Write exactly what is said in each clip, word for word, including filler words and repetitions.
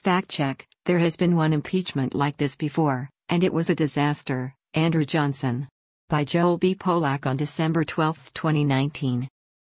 Fact check: there has been one impeachment like this before, and it was a disaster. Andrew Johnson. By Joel B. Polak on December twelfth, twenty nineteen.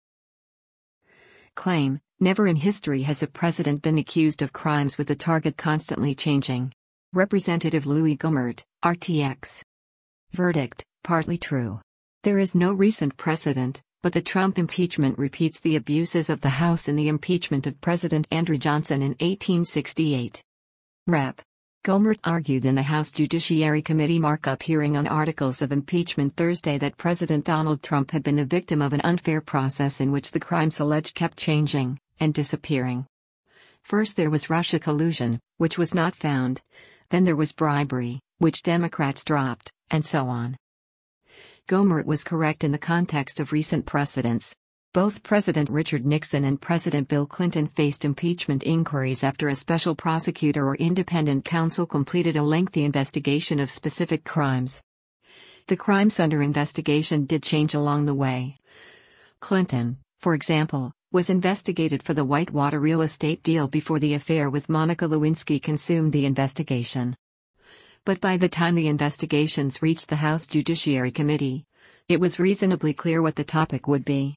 Claim: never in history has a president been accused of crimes with the target constantly changing. Representative Louis Gohmert, R T X. Verdict: partly true. There is no recent precedent, but the Trump impeachment repeats the abuses of the House in the impeachment of President Andrew Johnson in eighteen sixty-eight. Rep. Gohmert argued in the House Judiciary Committee markup hearing on articles of impeachment Thursday that President Donald Trump had been a victim of an unfair process in which the crimes alleged kept changing and disappearing. First there was Russia collusion, which was not found. Then there was bribery, which Democrats dropped, and so on. Gohmert was correct in the context of recent precedents. Both President Richard Nixon and President Bill Clinton faced impeachment inquiries after a special prosecutor or independent counsel completed a lengthy investigation of specific crimes. The crimes under investigation did change along the way. Clinton, for example, was investigated for the Whitewater real estate deal before the affair with Monica Lewinsky consumed the investigation. But by the time the investigations reached the House Judiciary Committee, it was reasonably clear what the topic would be.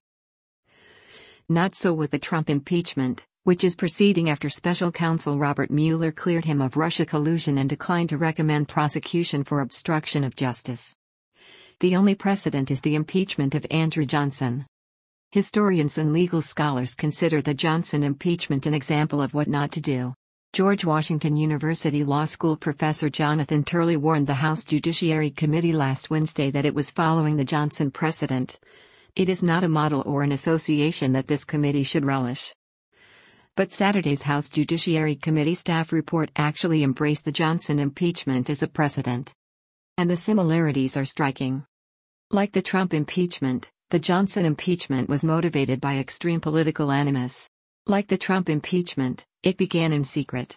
Not so with the Trump impeachment, which is proceeding after special counsel Robert Mueller cleared him of Russia collusion and declined to recommend prosecution for obstruction of justice. The only precedent is the impeachment of Andrew Johnson. Historians and legal scholars consider the Johnson impeachment an example of what not to do. George Washington University Law School professor Jonathan Turley warned the House Judiciary Committee last Wednesday that it was following the Johnson precedent. It is not a model or an association that this committee should relish. But Saturday's House Judiciary Committee staff report actually embraced the Johnson impeachment as a precedent. And the similarities are striking. Like the Trump impeachment, the Johnson impeachment was motivated by extreme political animus. Like the Trump impeachment, it began in secret.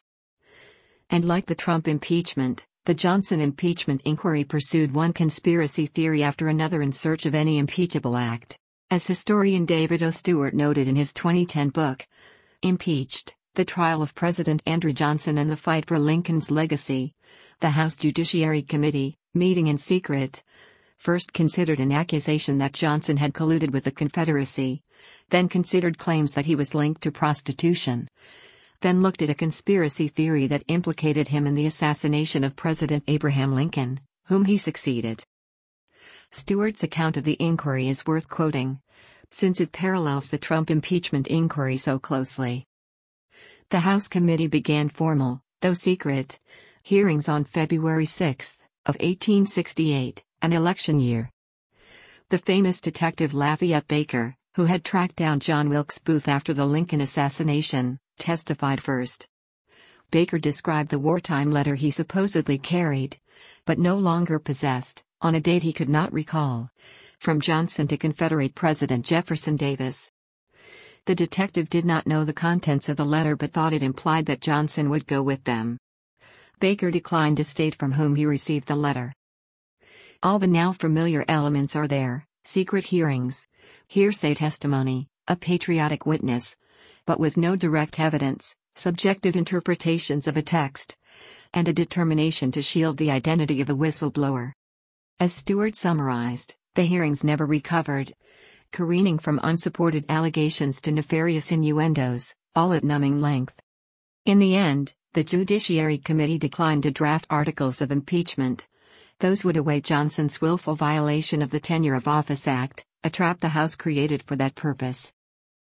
And like the Trump impeachment, the Johnson impeachment inquiry pursued one conspiracy theory after another in search of any impeachable act. As historian David O. Stewart noted in his twenty ten book, Impeached: The Trial of President Andrew Johnson and the Fight for Lincoln's Legacy, the House Judiciary Committee, meeting in secret, first considered an accusation that Johnson had colluded with the Confederacy, then considered claims that he was linked to prostitution, then looked at a conspiracy theory that implicated him in the assassination of President Abraham Lincoln, whom he succeeded. Stewart's account of the inquiry is worth quoting, since it parallels the Trump impeachment inquiry so closely. The House committee began formal, though secret, hearings on February sixth of eighteen sixty-eight, an election year. The famous detective Lafayette Baker, who had tracked down John Wilkes Booth after the Lincoln assassination, testified first. Baker described the wartime letter he supposedly carried, but no longer possessed, on a date he could not recall, from Johnson to Confederate President Jefferson Davis. The detective did not know the contents of the letter but thought it implied that Johnson would go with them. Baker declined to state from whom he received the letter. All the now familiar elements are there: secret hearings, hearsay testimony, a patriotic witness, but with no direct evidence, subjective interpretations of a text, and a determination to shield the identity of a whistleblower. As Stewart summarized, the hearings never recovered, careening from unsupported allegations to nefarious innuendos, all at numbing length. In the end, the Judiciary Committee declined to draft articles of impeachment. Those would await Johnson's willful violation of the Tenure of Office Act, a trap the House created for that purpose.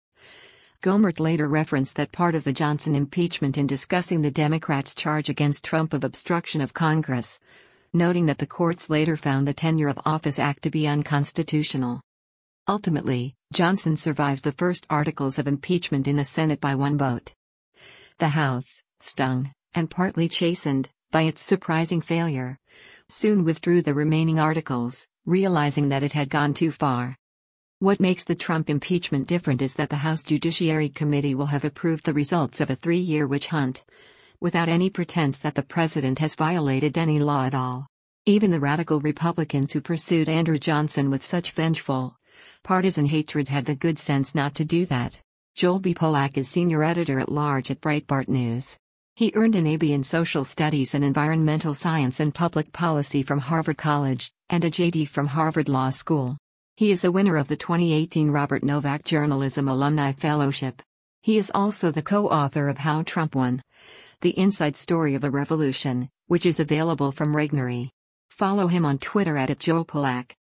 Gohmert later referenced that part of the Johnson impeachment in discussing the Democrats' charge against Trump of obstruction of Congress, noting that the courts later found the Tenure of Office Act to be unconstitutional. Ultimately, Johnson survived the first articles of impeachment in the Senate by one vote. The House, stung, and partly chastened, by its surprising failure, soon withdrew the remaining articles, realizing that it had gone too far. What makes the Trump impeachment different is that the House Judiciary Committee will have approved the results of a three-year witch hunt, without any pretense that the president has violated any law at all. Even the radical Republicans who pursued Andrew Johnson with such vengeful, partisan hatred had the good sense not to do that. Joel B. Polak is senior editor-at-large at Breitbart News. He earned an A B in Social Studies and Environmental Science and Public Policy from Harvard College, and a J D from Harvard Law School. He is a winner of the twenty eighteen Robert Novak Journalism Alumni Fellowship. He is also the co-author of How Trump Won: The Inside Story of a Revolution, which is available from Regnery. Follow him on Twitter at Joel Pollack.